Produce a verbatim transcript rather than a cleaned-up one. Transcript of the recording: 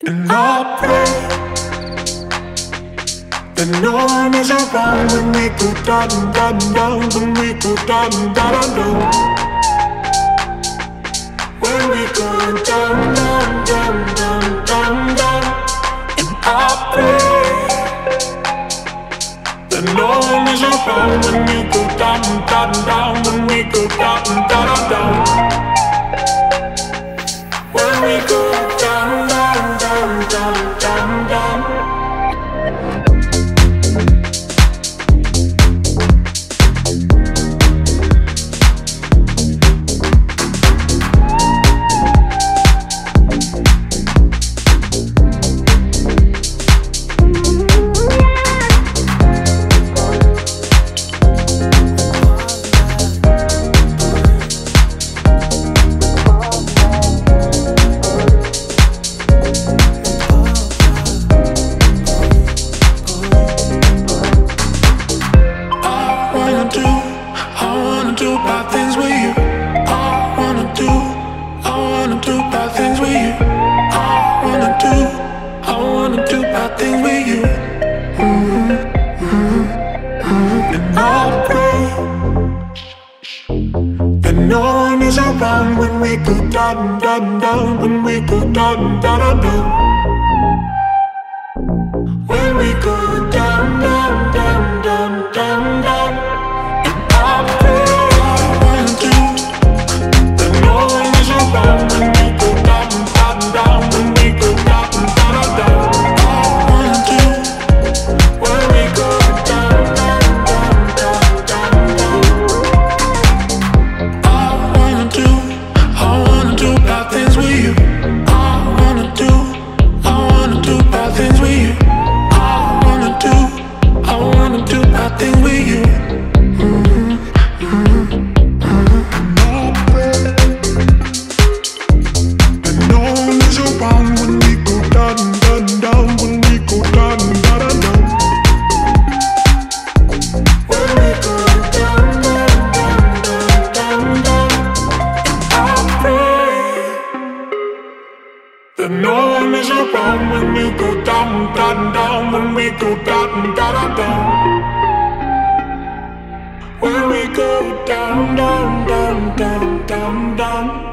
And I pray that no one is around when we go down, down, down, when we go down, down, down. When we go down, down, down, down, down, down. And I pray that no one is around when we go down, down, down, when we go down, down, down. When we go down, down, down, down, down, down. When we go down, down, down, when we go down, down, down. When we go down, down, down, down, down, down. And I pray I want to that no one is around when we go down, down, down, when we go down, down, down. I want to when we go down, down, down, down, down, down. I want to. I wanna do bad things with you. I wanna do, I wanna do bad things with you. I wanna do, I wanna do bad things with you. Mm-hmm, mm-hmm, mm-hmm. And no one is around when we go down, down, down, when we go down, down, down. When we go down, down, down, down, down, I pray that no one is around when you go down, down, down, when we go down, down, down. When we go down, down, down, down, down, down.